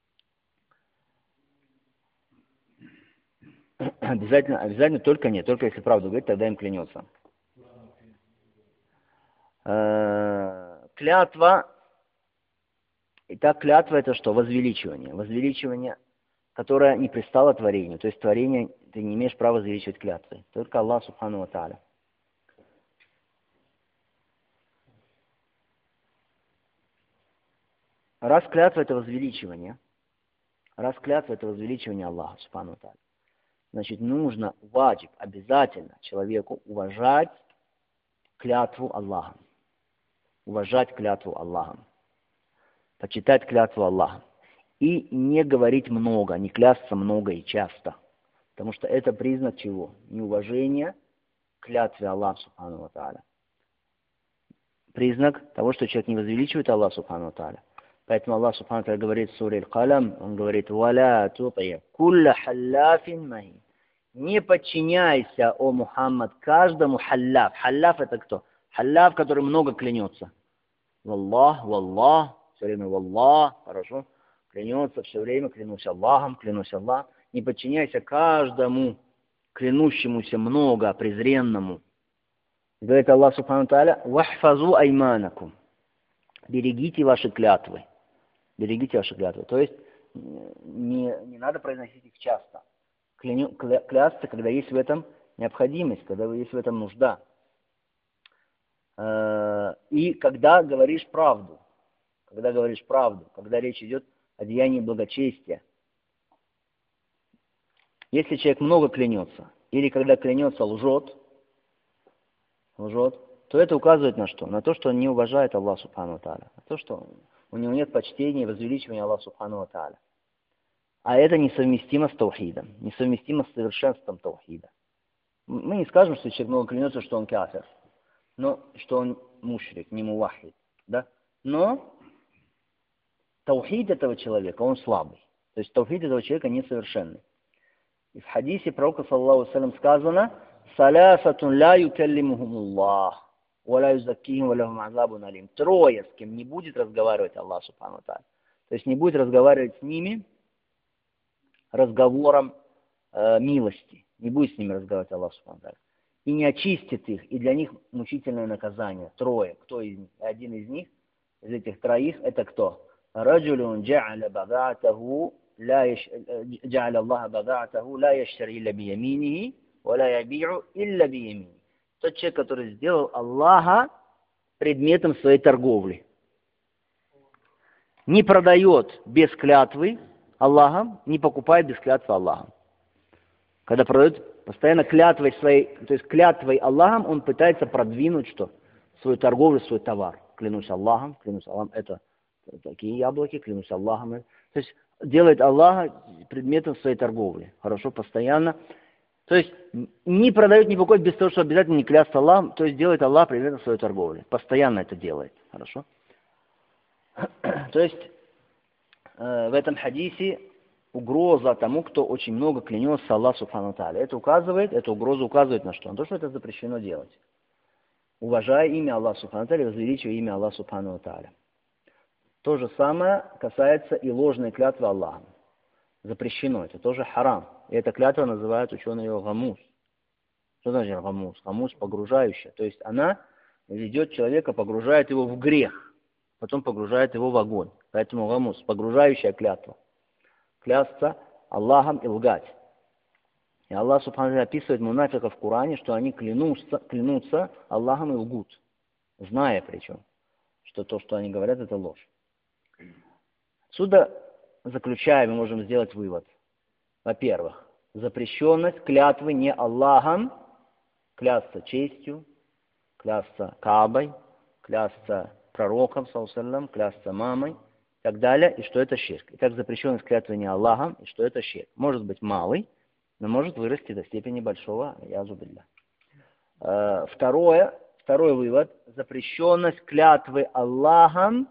Обязательно только нет. Только если правду говорит, тогда им клянется. Клятва. Итак, клятва это что? Возвеличивание. Возвеличивание, которое не пристало творению. То есть творение ты не имеешь права возвеличивать клятвой. Только Аллах Субхану ва Тааля. Раз клятва это возвеличивание, Аллаха, субхану ва тааля, значит, нужно, ваджиб, обязательно человеку уважать клятву Аллахом. Уважать клятву Аллахом. Почитать клятву Аллахом. И не говорить много, не клясться много и часто. Потому что это признак чего? Неуважения клятве Аллаха, субхану ва тааля. Признак того, что человек не возвеличивает Аллаха, субхану ва тааля. Поэтому Аллах, субхану ва тааля, говорит в суре Аль-Калам, он говорит: «Валя тутия кулля халляфин махин». Не подчиняйся, о Мухаммад, каждому халляф. Халляф это кто? Халляф, который много клянется. Валлах, валлах, все время валлах, хорошо. Клянется все время, клянусь Аллахом, клянусь Аллахом. Не подчиняйся каждому клянущемуся много, презренному. Говорит Аллах субхану ва тааля: «Вахфазу айманакум». Берегите ваши клятвы. Берегите ваши клятвы. То есть не надо произносить их часто. Клясться, когда есть в этом необходимость, когда есть в этом нужда. И когда говоришь правду. Когда речь идет о деянии благочестия. Если человек много клянется, или когда клянется лжет, то это указывает на что? На то, что он не уважает Аллаха субхану ва тааля. На то, что у него нет почтения и возвеличивания Аллаха субхану ва тааля. А это несовместимо с таухидом, несовместимо с совершенством таухида. Мы не скажем, что человек много клянется, что он кафир, но что он мушрик, не мувахид. Да? Но таухид этого человека, он слабый. То есть таухид этого человека несовершенный. И в хадисе пророка, саллаллаху алейхи ва саллям, сказано: «Салясатун ла юкаллимухумуллах, ва ла юзаккихим, ва лахум азабун алим». Трое, с кем не будет разговаривать Аллах субхану ва тааля. То есть не будет разговаривать с ними разговором милости. Не будет с ними разговаривать Аллах субхану ва тааля. И не очистит их, и для них мучительное наказание. Трое. Кто из них? Один из них, из этих троих, это кто? Раджулун джа'аля багатаху جعل الله بضاعته لا يشتري إلا بيمينه ولا يبيع إلا بيمينه. Тот человек, который сделал Аллаха предметом своей торговли. Не продает без клятвы Аллахом, не покупает без клятвы Аллахом. Когда продает постоянно клятвой своей, то есть клятвой Аллахом, он пытается продвинуть что? Свою торговлю, свой товар. Клянусь Аллахом, это такие яблоки, клянусь Аллахом. То есть делает Аллаха предметом своей торговли. Хорошо, постоянно. То есть не продает, не покупает без того, что обязательно не клясться Аллахом. То есть делает Аллах предметом своей торговли. Постоянно это делает. Хорошо. То есть в этом хадисе угроза тому, кто очень много клянется Аллаху субхану ва тааля. Эта угроза указывает на что? На то, что это запрещено делать. Уважая имя Аллаха субхану ва тааля, возвеличивая имя Аллаха субхану ва тааля. То же самое касается и ложной клятвы Аллахом. Запрещено. Это тоже харам. И эта клятва называют ученые ее гамус. Что значит гамус? Гамус погружающая. То есть она ведет человека, погружает его в грех. Потом погружает его в огонь. Поэтому гамус, погружающая клятва. Клясться Аллахом и лгать. И Аллах субхану ва тааля описывает мунафиков в Коране, что они клянутся Аллахом и лгут. Зная причем, что то, что они говорят, это ложь. Отсюда, заключая, мы можем сделать вывод. Во-первых, запрещенность клятвы не Аллахом, клясться честью, клясться Каабой, клясться пророком, саллаллаху, клясться мамой и так далее, и что это ширк. Итак, запрещенность клятвы не Аллахом, и что это ширк. Может быть малый, но может вырасти до степени большого, язу билля. Второй вывод. Запрещенность клятвы Аллахом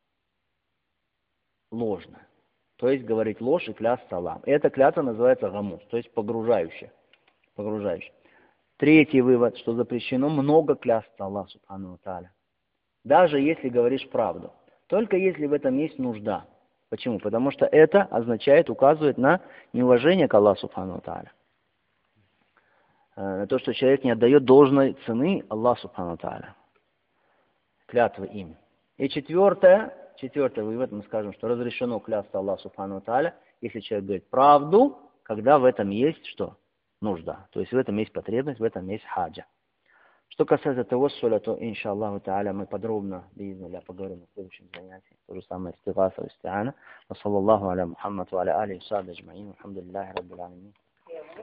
ложно. То есть говорить ложь и клясться Аллахом. Эта клятва называется гамус, то есть погружающая. Третий вывод, что запрещено много клясться Аллаху субхану ва тааля. Даже если говоришь правду. Только если в этом есть нужда. Почему? Потому что это означает, указывает на неуважение к Аллаху субхану ва тааля. На то, что человек не отдает должной цены Аллаху субхану ва тааля. Клятвы им. И четвертый вывод, мы скажем, что разрешено клясться Аллаху субхану ва тааля, если человек говорит правду, когда в этом есть что? Нужда. То есть в этом есть потребность, в этом есть хаджа. Что касается тавассуля, то, иншаллаху та'аля, мы подробно, би'изниля, поговорим на следующем занятии. То же самое истигаса, исти'ана. Ва саллаллаху аля Мухаммад, ва аля али, саби, аджмаин, алхамдулиллахи, раббил аламин.